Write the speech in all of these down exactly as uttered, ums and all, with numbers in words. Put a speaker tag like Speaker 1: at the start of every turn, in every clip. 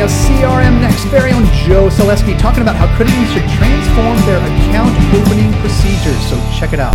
Speaker 1: have C R M Next very own Joe Selesky talking about how credit unions should transform their account opening procedures. So check it out.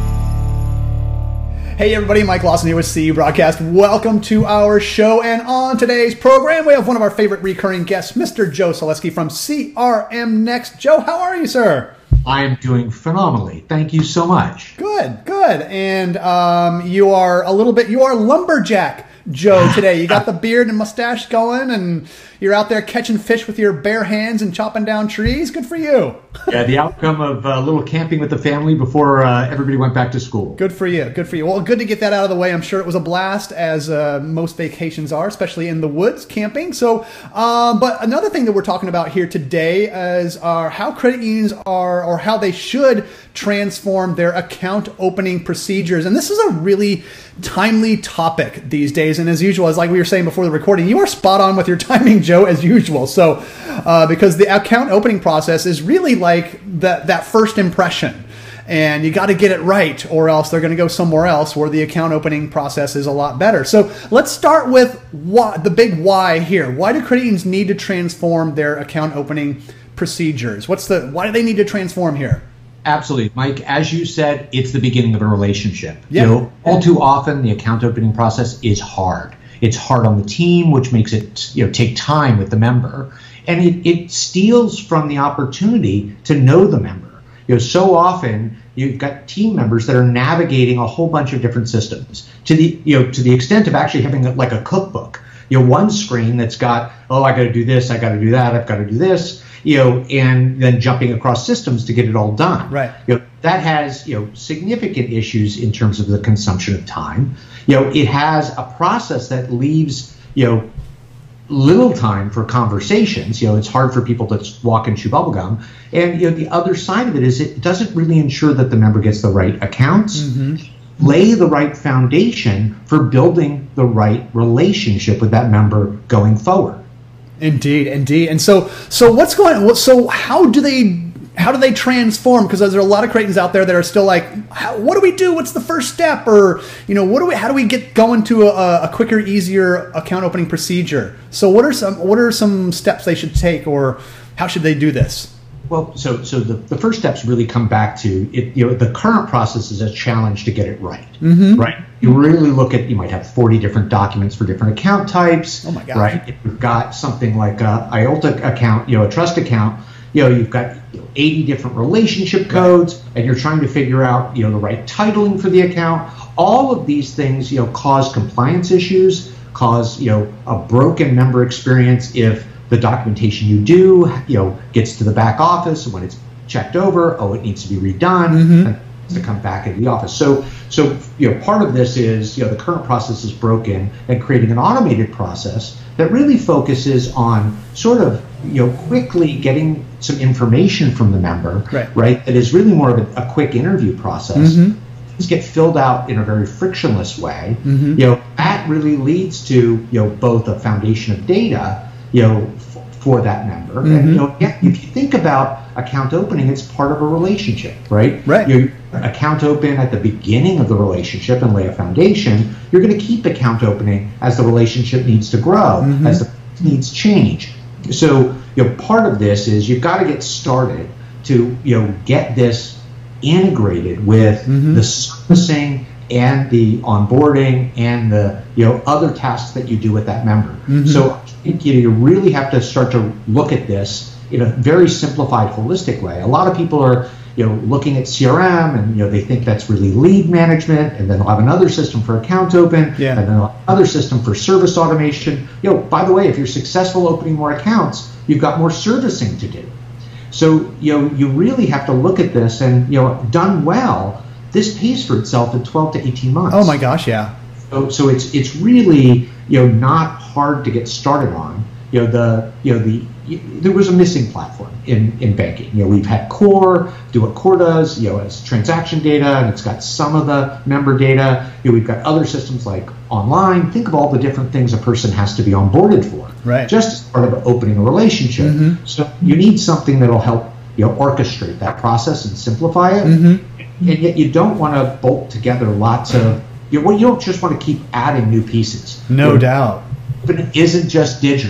Speaker 1: Hey everybody, Mike Lawson here with C U Broadcast. Welcome to our show, and on today's program we have one of our favorite recurring guests, Mister Joe Selesky from C R M Next. Joe, how are you, sir?
Speaker 2: I am doing phenomenally. Thank you so much.
Speaker 1: Good, good. And um, you are a little bit, you are lumberjack Joe today. You got the beard and mustache going, and you're out there catching fish with your bare hands and chopping down trees. Good for you.
Speaker 2: Yeah, the outcome of a little camping with the family before uh, everybody went back to school.
Speaker 1: Good for you. Good for you. Well, good to get that out of the way. I'm sure it was a blast, as uh, most vacations are, especially in the woods camping. So, um, but another thing that we're talking about here today is uh, how credit unions are, or how they should transform their account opening procedures. And this is a really timely topic these days. And as usual, as like we were saying before the recording, you are spot on with your timing, Joe, as usual. So, uh, because the account opening process is really like that that first impression, and you got to get it right, or else they're going to go somewhere else where the account opening process is a lot better. So let's start with why, the big why here. Why do credit unions need to transform their account opening procedures? What's the why do they need to transform here?
Speaker 2: Absolutely. Mike, as you said, it's the beginning of a relationship.
Speaker 1: Yeah.
Speaker 2: You know, all too often, the account opening process is hard. It's hard on the team, which makes it, you know, take time with the member. And it, it steals from the opportunity to know the member. You know, so often you've got team members that are navigating a whole bunch of different systems to the, you know, to the extent of actually having a, like a cookbook. You know, one screen that's got, oh, I got to do this, I got to do that, I've got to do this. You know, and then jumping across systems to get it all done.
Speaker 1: Right.
Speaker 2: You know, that has, you know, significant issues in terms of the consumption of time. You know, it has a process that leaves, you know, little time for conversations. You know, it's hard for people to walk and chew bubblegum. And, you know, the other side of it is it doesn't really ensure that the member gets the right accounts, mm-hmm. lay the right foundation for building the right relationship with that member going forward.
Speaker 1: Indeed, indeed. And so, so what's going on? So how do they, how do they transform? Because there are a lot of credit unions out there that are still like, how, what do we do? What's the first step? Or, you know, what do we, how do we get going to a, a quicker, easier account opening procedure? So what are some, what are some steps they should take, or how should they do this?
Speaker 2: Well, so so the, the first steps really come back to it. You know, the current process is a challenge to get it right. Mm-hmm. Right. You really look at, you might have forty different documents for different account types.
Speaker 1: Oh my gosh.
Speaker 2: Right. If you've got something like a I O L T A account, you know, a trust account, you know, you've got you know, eighty different relationship codes, right. And you're trying to figure out, you know, the right titling for the account. All of these things, you know, cause compliance issues, cause, you know, a broken member experience if the documentation you do, you know, gets to the back office, and when it's checked over, oh, it needs to be redone, mm-hmm. and it needs to come back into the office. So, so you know, part of this is, you know, the current process is broken, and creating an automated process that really focuses on sort of, you know, quickly getting some information from the member,
Speaker 1: right?
Speaker 2: right that is really more of a, a quick interview process. Mm-hmm. Things get filled out in a very frictionless way. Mm-hmm. You know, that really leads to, you know, both a foundation of data, you know, f- for that member. Mm-hmm. And, you know, if you think about account opening, it's part of a relationship, right?
Speaker 1: Right.
Speaker 2: You account open at the beginning of the relationship and lay a foundation. You're going to keep account opening as the relationship needs to grow, mm-hmm. as the needs change. So, you know, part of this is you've got to get started to, you know, get this integrated with mm-hmm. the servicing and the onboarding and the, you know, other tasks that you do with that member. Mm-hmm. So I think, you know, you really have to start to look at this in a very simplified, holistic way. A lot of people are, you know, looking at C R M, and, you know, they think that's really lead management, and then they'll have another system for account open,
Speaker 1: yeah.
Speaker 2: and then another system for service automation. You know, by the way, if you're successful opening more accounts, you've got more servicing to do. So, you know, you really have to look at this, and, you know, done well, this pays for itself in twelve to eighteen months.
Speaker 1: Oh my gosh, yeah.
Speaker 2: So, so it's it's really, you know, not hard to get started on. You know, the you know the there was a missing platform in, in banking. You know, we've had Core do what Core does. You know, it's transaction data, and it's got some of the member data. You know, we've got other systems like online. Think of all the different things a person has to be onboarded for.
Speaker 1: Right.
Speaker 2: Just as part of opening a relationship. Mm-hmm. So you need something that'll help, you know, orchestrate that process and simplify it. Mm-hmm. And yet you don't want to bolt together lots of, you know, you don't just want to keep adding new pieces.
Speaker 1: No
Speaker 2: you know,
Speaker 1: doubt.
Speaker 2: But it isn't just digital.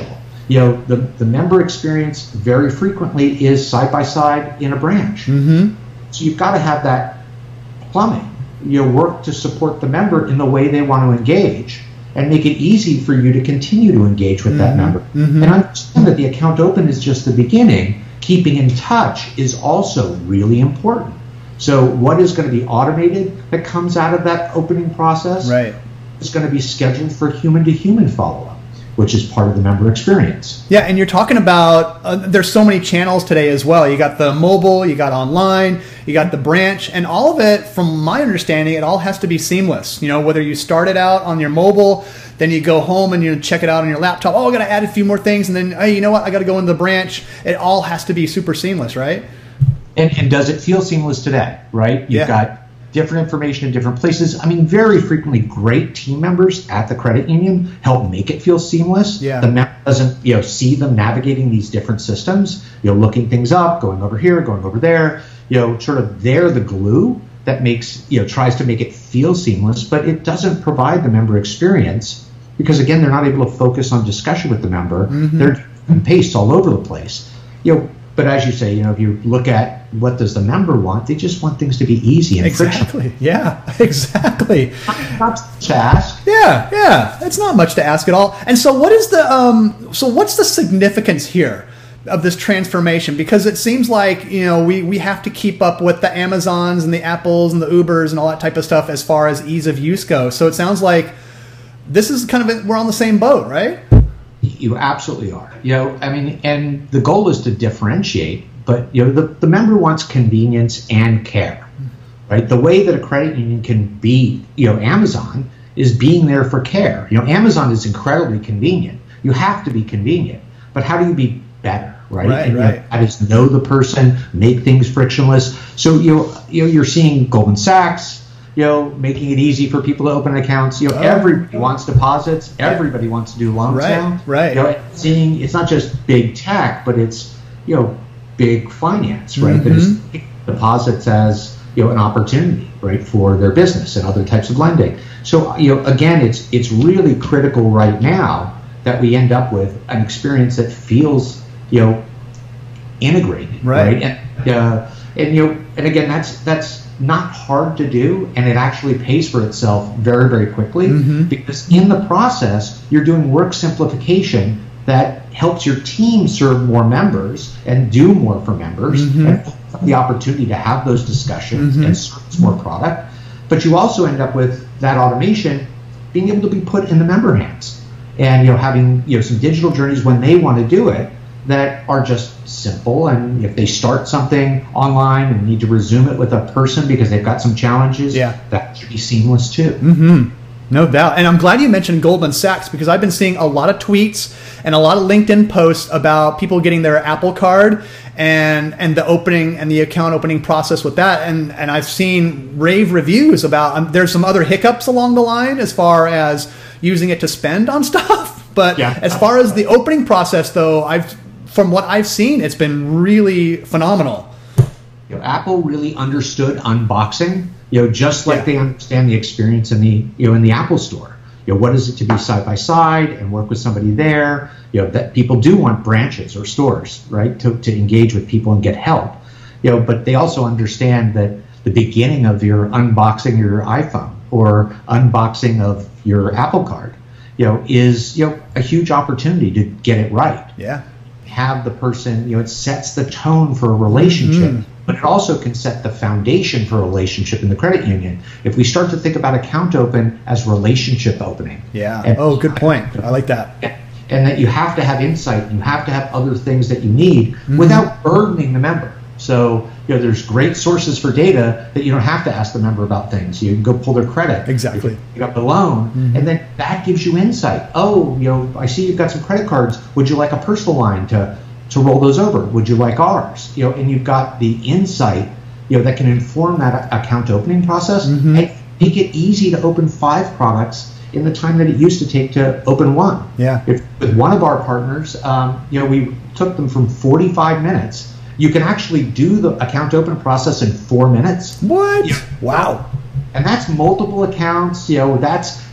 Speaker 2: you know, the, the member experience very frequently is side by side in a branch.
Speaker 1: Mm-hmm.
Speaker 2: So you've got to have that plumbing, you know, work to support the member in the way they want to engage and make it easy for you to continue to engage with mm-hmm. that member. Mm-hmm. And understand that the account open is just the beginning. Keeping in touch is also really important. So what is going to be automated that comes out of that opening process
Speaker 1: right.
Speaker 2: is going to be scheduled for human-to-human follow-up, which is part of the member experience.
Speaker 1: Yeah, and you're talking about, uh, there's so many channels today as well. You got the mobile, you got online, you got the branch, and all of it, from my understanding, it all has to be seamless. You know, whether you start it out on your mobile, then you go home and you check it out on your laptop. Oh, I got to add a few more things, and then, hey, you know what? I got to go into the branch. It all has to be super seamless, right?
Speaker 2: And, and does it feel seamless today, right? You've
Speaker 1: yeah.
Speaker 2: got different information in different places. I mean, very frequently, great team members at the credit union help make it feel seamless.
Speaker 1: Yeah.
Speaker 2: The member doesn't, you know, see them navigating these different systems, you know, looking things up, going over here, going over there. You know, sort of they're the glue that makes, you know, tries to make it feel seamless, but it doesn't provide the member experience because, again, they're not able to focus on discussion with the member. Mm-hmm. They're and paste all over the place. You know, but as you say, you know, if you look at what does the member want, they just want things to be easy and
Speaker 1: exactly.
Speaker 2: frictionless.
Speaker 1: Yeah, exactly.
Speaker 2: Not much to ask.
Speaker 1: Yeah, yeah. It's not much to ask at all. And so what is the um so what's the significance here of this transformation? Because it seems like, you know, we, we have to keep up with the Amazons and the Apples and the Ubers and all that type of stuff as far as ease of use goes. So it sounds like this is kind of, we're on the same boat, right?
Speaker 2: You absolutely are. You know, I mean, and the goal is to differentiate, but, you know, the, the member wants convenience and care, right? The way that a credit union can be, you know, Amazon is being there for care. You know, Amazon is incredibly convenient. You have to be convenient, but how do you be better, right?
Speaker 1: Right,
Speaker 2: and,
Speaker 1: right.
Speaker 2: You know, that is know the person, make things frictionless. So, you know, you know, you're seeing Goldman Sachs, you know, making it easy for people to open accounts. You know, oh. everybody wants deposits. Everybody yeah. wants to do loans
Speaker 1: right,
Speaker 2: now.
Speaker 1: Right.
Speaker 2: You know, seeing it's not just big tech, but it's, you know, big finance, right?
Speaker 1: Mm-hmm.
Speaker 2: That is deposits as, you know, an opportunity, right, for their business and other types of lending. So, you know, again, it's it's really critical right now that we end up with an experience that feels, you know, integrated,
Speaker 1: right?
Speaker 2: right? And, uh, and you know, and again, that's that's. not hard to do, and it actually pays for itself very, very quickly mm-hmm. because in the process, you're doing work simplification that helps your team serve more members and do more for members mm-hmm. and the opportunity to have those discussions mm-hmm. and service more product. But you also end up with that automation being able to be put in the member hands and, you know, having, you know, some digital journeys when they want to do it that are just simple, and if they start something online and need to resume it with a person because they've got some challenges,
Speaker 1: yeah.
Speaker 2: that should be seamless too.
Speaker 1: Mm-hmm. No doubt. And I'm glad you mentioned Goldman Sachs because I've been seeing a lot of tweets and a lot of LinkedIn posts about people getting their Apple Card and and the opening and the account opening process with that. And and I've seen rave reviews about um, there's some other hiccups along the line as far as using it to spend on stuff. But yeah. as far as the opening process, though, I've from what I've seen, it's been really phenomenal.
Speaker 2: You know, Apple really understood unboxing, you know, just like yeah. they understand the experience in the, you know, in the Apple Store. You know, what is it to be side by side and work with somebody there? You know, that people do want branches or stores, right, to, to engage with people and get help. You know, but they also understand that the beginning of your unboxing your iPhone or unboxing of your Apple Card, you know, is, you know, a huge opportunity to get it right.
Speaker 1: Yeah.
Speaker 2: Have the person, you know, it sets the tone for a relationship, mm-hmm. but it also can set the foundation for a relationship in the credit union. If we start to think about account open as relationship opening.
Speaker 1: Yeah.
Speaker 2: And,
Speaker 1: oh, good point. I like that.
Speaker 2: And that you have to have insight, you have to have other things that you need mm-hmm. without burdening the member. So, you know, there's great sources for data that you don't have to ask the member about things. You can go pull their credit.
Speaker 1: Exactly.
Speaker 2: Pick up the loan, mm-hmm. and then that gives you insight. Oh, you know, I see you've got some credit cards. Would you like a personal line to, to roll those over? Would you like ours? You know, and you've got the insight, you know, that can inform that account opening process mm-hmm. and make it easy to open five products in the time that it used to take to open one.
Speaker 1: Yeah.
Speaker 2: If, with one of our partners, um, you know, we took them from forty-five minutes. You can actually do the account open process in four minutes.
Speaker 1: What?
Speaker 2: Yeah.
Speaker 1: Wow.
Speaker 2: And that's multiple accounts. You know, that's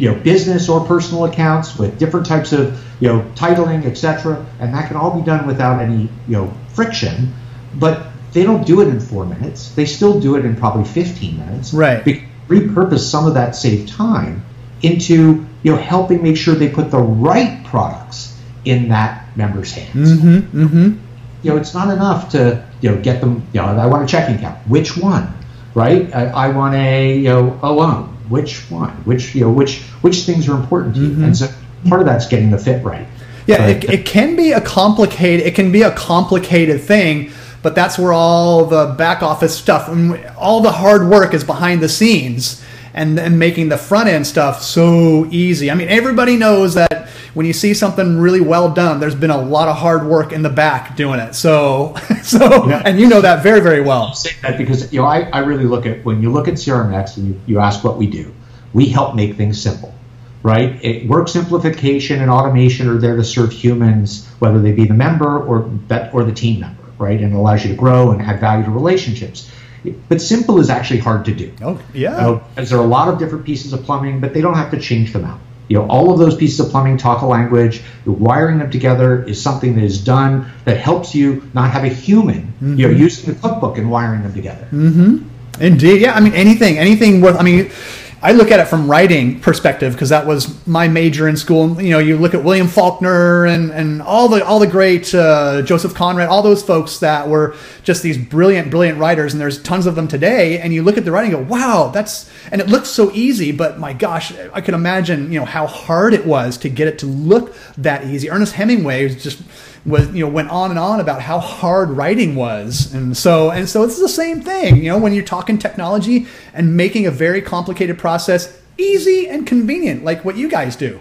Speaker 2: you know, business or personal accounts with different types of, you know, titling, et cetera. And that can all be done without any, you know, friction. But they don't do it in four minutes. They still do it in probably fifteen minutes.
Speaker 1: Right.
Speaker 2: Be- repurpose some of that saved time into, you know, helping make sure they put the right products in that member's hands.
Speaker 1: Mm-hmm, mm-hmm.
Speaker 2: You know, it's not enough to, you know, get them, you know, I want a checking account. Which one, right? I, I want a, you know, a loan. Which one? Which, you know, which which things are important to you? Mm-hmm. And so part of that's getting the fit right.
Speaker 1: Yeah, it, it can be a complicated, it can be a complicated thing, but that's where all the back office stuff, all the hard work is behind the scenes. And, and making the front end stuff so easy. I mean, everybody knows that when you see something really well done, there's been a lot of hard work in the back doing it. So, so, yeah. And you know that very, very well.
Speaker 2: I say that because, you know, I, I really look at, when you look at C R M X and you, you ask what we do, we help make things simple, right? It, work simplification and automation are there to serve humans, whether they be the member or that or the team member, right? And it allows you to grow and add value to relationships. But simple is actually hard to do.
Speaker 1: Oh, yeah.
Speaker 2: You know, because there are a lot of different pieces of plumbing, but they don't have to change them out. You know, all of those pieces of plumbing talk a language. Wiring them together is something that is done that helps you not have a human, mm-hmm. you know, using the cookbook and wiring them together.
Speaker 1: Mm-hmm. Indeed. Yeah. I mean, anything, anything worth, I mean, I look at it from writing perspective because that was my major in school. You know, you look at William Faulkner and, and all the all the great uh, Joseph Conrad, all those folks that were just these brilliant, brilliant writers, and there's tons of them today. And you look at the writing and go, wow, that's, and it looks so easy, but my gosh, I could imagine, you know, how hard it was to get it to look that easy. Ernest Hemingway was just was you know went on and on about how hard writing was, and so and so it's the same thing, you know, when you're talking technology and making a very complicated process easy and convenient, like what you guys do.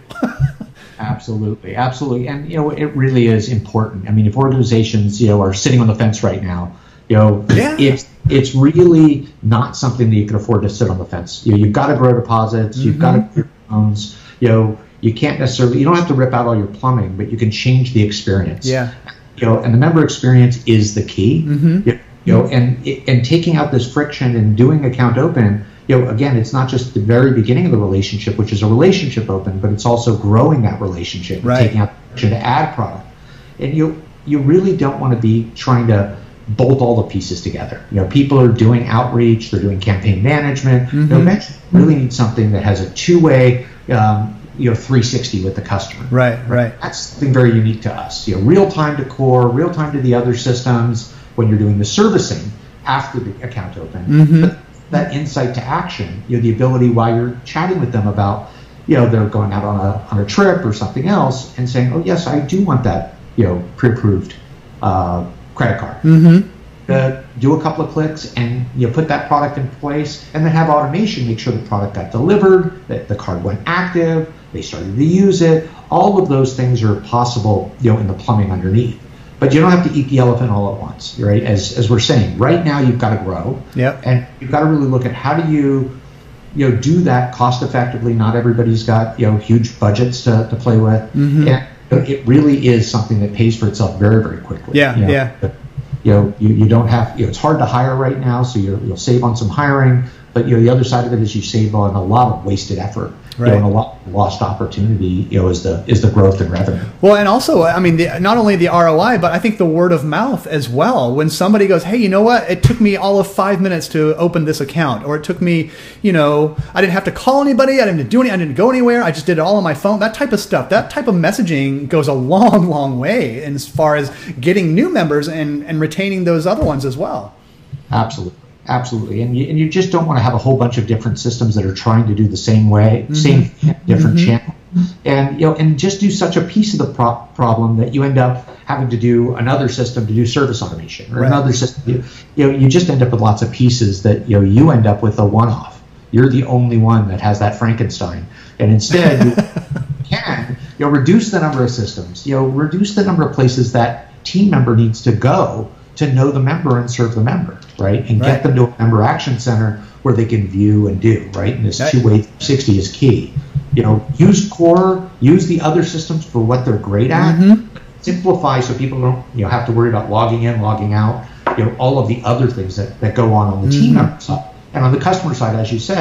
Speaker 2: Absolutely, absolutely, and you know it really is important. I mean, if organizations you know are sitting on the fence right now, you know, yeah. it's it's really not something that you can afford to sit on the fence. You know, you've got to grow deposits, mm-hmm. you've got to grow loans, you know. You can't necessarily, you don't have to rip out all your plumbing, but you can change the experience.
Speaker 1: Yeah.
Speaker 2: You know, and the member experience is the key.
Speaker 1: Mm-hmm.
Speaker 2: You, you know, and and taking out this friction and doing account open, you know, again, it's not just the very beginning of the relationship, which is a relationship open, but it's also growing that relationship,
Speaker 1: right.
Speaker 2: and taking out the friction to add product. And you you really don't want to be trying to bolt all the pieces together. You know, people are doing outreach, they're doing campaign management. Mm-hmm. You know, eventually really need something that has a two-way um, you know, three sixty with the customer.
Speaker 1: Right, right.
Speaker 2: That's something very unique to us. You know, real time to core, real time to the other systems when you're doing the servicing after the account open.
Speaker 1: Mm-hmm.
Speaker 2: But that insight to action, you know, the ability while you're chatting with them about, you know, they're going out on a on a trip or something else and saying, oh yes, I do want that, you know, pre-approved uh, credit card.
Speaker 1: Mm-hmm.
Speaker 2: Uh, do a couple of clicks and you know, put that product in place, and then have automation make sure the product got delivered, that the card went active, they started to use it. All of those things are possible, you know, in the plumbing underneath. But you don't have to eat the elephant all at once, right? As as we're saying, right now you've got to grow,
Speaker 1: yep.
Speaker 2: and you've got to really look at how do you, you know, do that cost effectively. Not everybody's got you know huge budgets to, to play with,
Speaker 1: mm-hmm.
Speaker 2: and it really is something that pays for itself very very quickly.
Speaker 1: Yeah,
Speaker 2: you know?
Speaker 1: yeah.
Speaker 2: But, you know, you, you don't have, you know, it's hard to hire right now, so you're, you'll save on some hiring, but, you know, the other side of it is you save on a lot of wasted effort,
Speaker 1: right.
Speaker 2: you know, and a lot of lost opportunity, you know, is the, is the growth in revenue.
Speaker 1: Well, and also, I mean, the, not only the R O I, but I think the word of mouth as well. When somebody goes, hey, you know what, it took me all of five minutes to open this account, or it took me, you know, I didn't have to call anybody, I didn't do any, I didn't go anywhere, I just did it all on my phone, that type of stuff, that type of messaging goes a long, long way as far as getting new members and, and retaining those other ones as well.
Speaker 2: Absolutely. Absolutely, and you, and you just don't want to have a whole bunch of different systems that are trying to do the same way, mm-hmm. same different mm-hmm. channel, and you know, and just do such a piece of the pro- problem that you end up having to do another system to do service automation, or
Speaker 1: right. another
Speaker 2: system. You, you know, you just end up with lots of pieces that you know you end up with a one-off. You're the only one that has that Frankenstein, and instead you can you know reduce the number of systems, you know, reduce the number of places that team member needs to go to know the member and serve the member, right? And
Speaker 1: right.
Speaker 2: get them to a member action center where they can view and do, right? And this
Speaker 1: right.
Speaker 2: two-way sixty is key. You know, use core, use the other systems for what they're great at.
Speaker 1: Mm-hmm.
Speaker 2: Simplify so people don't, you know, have to worry about logging in, logging out, you know, all of the other things that, that go on on the mm-hmm. team member side. And on the customer side, as you say,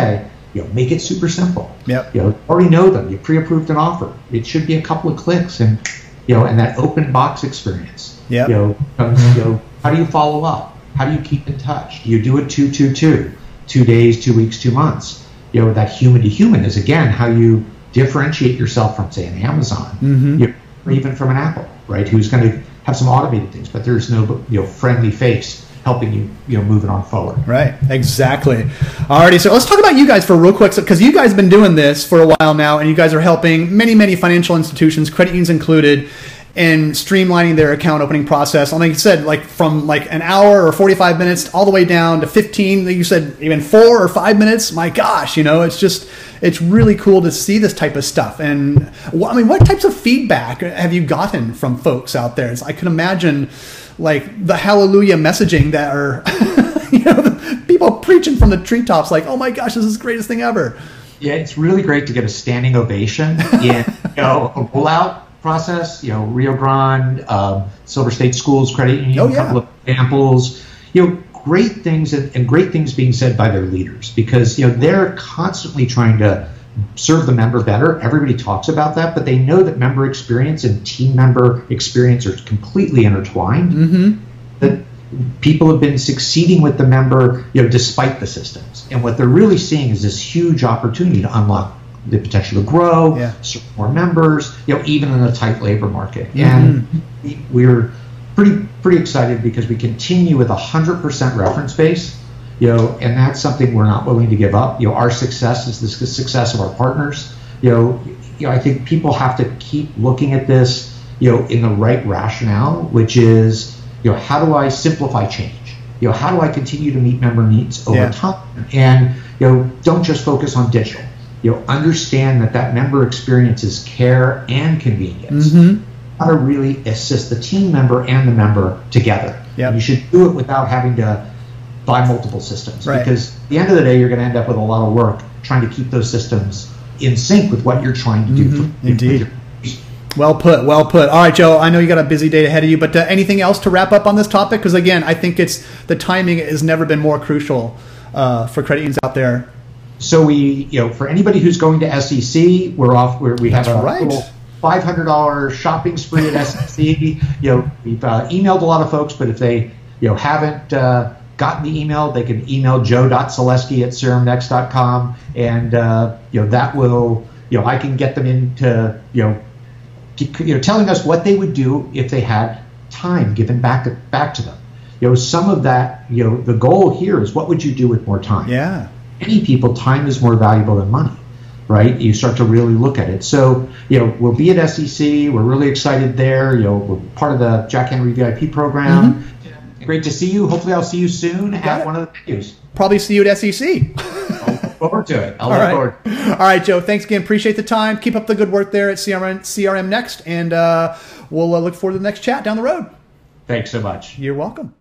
Speaker 2: You know, make it super simple.
Speaker 1: Yep.
Speaker 2: You know, already know them. You pre-approved an offer. It should be a couple of clicks, and you know, and that open box experience.
Speaker 1: Yep.
Speaker 2: You know, comes, you know, how do you follow up? How do you keep in touch? Do you do it two, two, two, two days, two weeks, two months? You know, that human to human is again how you differentiate yourself from, say, an Amazon,
Speaker 1: mm-hmm.
Speaker 2: you know, or even from an Apple, right? Who's going to have some automated things, but there's no, you know, friendly face helping you, you know, moving on forward.
Speaker 1: Right, exactly. Alrighty, so let's talk about you guys for real quick, because you guys have been doing this for a while now, and you guys are helping many, many financial institutions, credit unions included, in streamlining their account opening process. Like you said, like from like an hour or forty-five minutes all the way down to fifteen, like you said, even four or five minutes. My gosh, you know, it's just, it's really cool to see this type of stuff. And well, I mean, what types of feedback have you gotten from folks out there? It's, I can imagine like the hallelujah messaging that are, you know, the people preaching from the treetops, like, oh my gosh, this is the greatest thing ever.
Speaker 2: Yeah, it's really great to get a standing ovation in, you know, a rollout process. You know, Rio Grande, um, Silver State Schools Credit Union,
Speaker 1: oh, yeah.
Speaker 2: a couple of examples. You know, great things and, and great things being said by their leaders, because you know they're constantly trying to serve the member better. Everybody talks about that, but they know that member experience and team member experience are completely intertwined.
Speaker 1: Mm-hmm.
Speaker 2: That people have been succeeding with the member, you know, despite the systems. And what they're really seeing is this huge opportunity to unlock the potential to grow,
Speaker 1: yeah.
Speaker 2: serve more members, you know, even in a tight labor market.
Speaker 1: Mm-hmm.
Speaker 2: And we, we're pretty pretty excited because we continue with a hundred percent reference base. You know, and that's something we're not willing to give up. You know, our success is the success of our partners. You know, you know, I think people have to keep looking at this, you know, in the right rationale, which is, you know, how do I simplify change? You know, how do I continue to meet member needs over
Speaker 1: yeah.
Speaker 2: time? And, you know, don't just focus on digital. You know, understand that that member experience is care and convenience.
Speaker 1: Mm-hmm.
Speaker 2: How to really assist the team member and the member together.
Speaker 1: Yep.
Speaker 2: You should do it without having to buy multiple systems,
Speaker 1: right.
Speaker 2: because at the end of the day, you're going to end up with a lot of work trying to keep those systems in sync with what you're trying to do.
Speaker 1: Mm-hmm.
Speaker 2: For,
Speaker 1: Indeed.
Speaker 2: For
Speaker 1: well put, well put. All right, Joe, I know you got a busy day ahead of you, but uh, anything else to wrap up on this topic? Because again, I think it's the timing has never been more crucial uh, for credit unions out there.
Speaker 2: So we, you know, for anybody who's going to S E C, we're off. We're, we have
Speaker 1: That's
Speaker 2: a
Speaker 1: right.
Speaker 2: little five hundred dollars shopping spree at S E C. You know, we've uh, emailed a lot of folks, but if they, you know, haven't uh, gotten the email, they can email joe dot selesky at serum next dot com, and uh, you know that will, you know, I can get them into, you know, keep, you know, telling us what they would do if they had time given back to, back to them. You know, some of that, you know, the goal here is what would you do with more time?
Speaker 1: Yeah.
Speaker 2: Many people, time is more valuable than money, right? You start to really look at it. So, you know, we'll be at S E C. We're really excited there. You know, we're part of the Jack Henry V I P program. Mm-hmm. Great to see you. Hopefully I'll see you soon at one of the venues.
Speaker 1: Probably see you at S E C.
Speaker 2: I'll look forward to it. I'll
Speaker 1: All
Speaker 2: look
Speaker 1: right.
Speaker 2: forward.
Speaker 1: All right, Joe. Thanks again. Appreciate the time. Keep up the good work there at C R M, C R M Next, and uh, we'll uh, look forward to the next chat down the road.
Speaker 2: Thanks so much.
Speaker 1: You're welcome.